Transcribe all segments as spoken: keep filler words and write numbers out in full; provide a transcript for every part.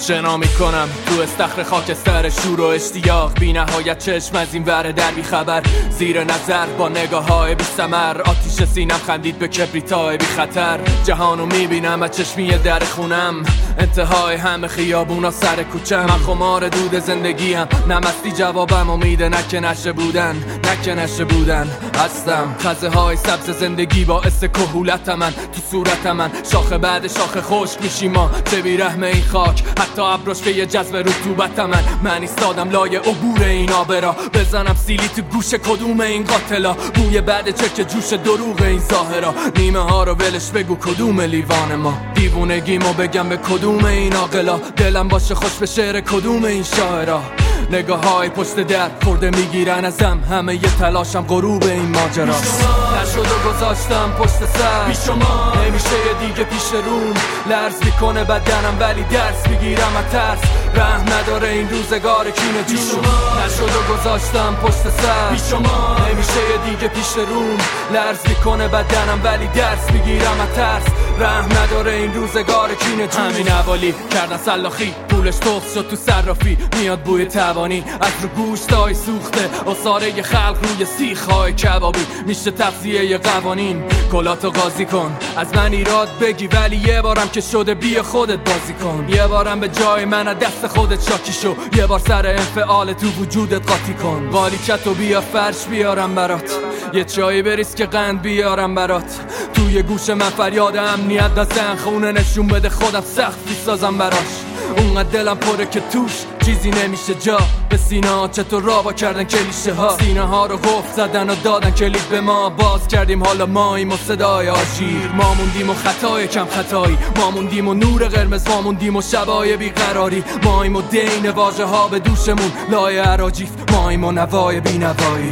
شنا میکنم تو استخر خاکستر شور و اشتیاق، بی نهایت چشم از این ور در بی خبر، زیر نظر با نگاه های بی ثمر، آتیش سینم خندید به کبریتای بی خطر. جهانو میبینم از چشمی در خونم، انتهای همه خیابونا سر کوچم. من خمار دود زندگیم، نمستی جوابم، امیده نکه نشه بودن، نکه نشه بودن هستم. خزه های سبز زندگی باعث کهولت من، تو صورت من شاخه بعد شاخه خشک میشی ما، چه بی رحم این خاک، حتی ابروش که یه جذب رطوبت من. من ایستادم لای عبور این آبرا، بزنم سیلی تو گوش کدوم این قاتلا، بوی بعد چک جوش دروغ این ظاهرا. نیمه ها رو ولش بگو کدوم لیوان ما، دیوونگیمو بگم به کدوم این عاقلا، دلم باشه خوش به شعر کدوم این شاعرا. نگاه های پشت در خورده میگیرن ازم، همه یه تلاشم غروب این ماجراست. نشد و گذاشتم پشت سر بی شما، نمیشه یه دیگه پیش روم، لرز میکنه بدنم ولی درس میگیرم از ترس، رحم نداره این روزگار کینه جون. نشد و گذاشتم پشت سر بی شما، نمیشه یه دیگه پیش روم، لرز میکنه بدنم ولی درس میگیرم از ترس، رحم نداره این روزگار کینه جون. همین حوالی کردن سلاخی، پولش تخص شد تو صرافی، میاد بوی توانی از رو گوشتای سوخته، اصاره خلق روی سیخ‌های کبابی، میشه تفسیه قوانین. کلاتو قاضی کن از من ایراد بگی، ولی یه بارم که شده بیا خودت بازی کن، یه بارم به جای من از دست خودت شاکی شو، یه بار سر انفعال تو وجودت قاطی کن. قالیچتو بیا فرش بیارم برات، یه چایی بریز که قند بیارم برات، توی گوش من فریاد امنیت دستن خونه نشون بده خودم سخت بیسازم براش. اونقدر دلم پره که توش چیزی نمیشه جا، به سینه ها چطور رابا کردن کلیشه ها، سینه ها رو قفل زدن و دادن کلید به ما، باز کردیم حالا ماییم و صدای آژیر، ما موندیم و خطای کم خطایی، ما موندیم و نور قرمز، ما موندیم و شبای بیقراری، ماییم و دین واژه ها به دوشمون لای عراجیف، ماییم و نوای بی نوایی.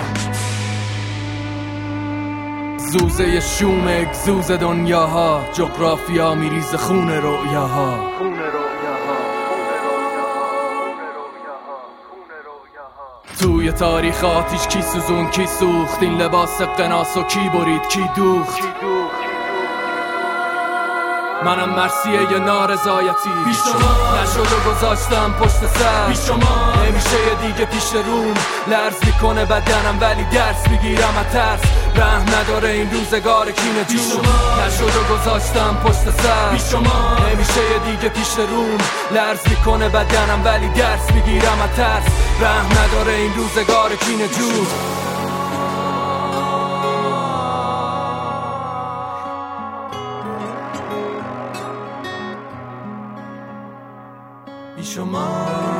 زوزه شوم اگزوز دنیاها، جغرافیا میریز خون رؤیاها. توی تاریخ آتیش کی سوزون کی سوخت، این لباس قناس و کی برید کی دوخت. منم مرسیه یه نارضایتی بی شما، نشد و گذاشتم پشت سر بی شما، نمیشه یه دیگه پیش روم، لرز میکنه بدنم ولی درس میگیرم از ترس، رحم نداره این روزگار کینه جون. نشد و گذاشتم پشت سر بی شما، نمیشه یه دیگه پیش روم، لرز میکنه بدنم ولی درس میگیرم از ترس، رحم نداره این روزگار کینه جون. بی شما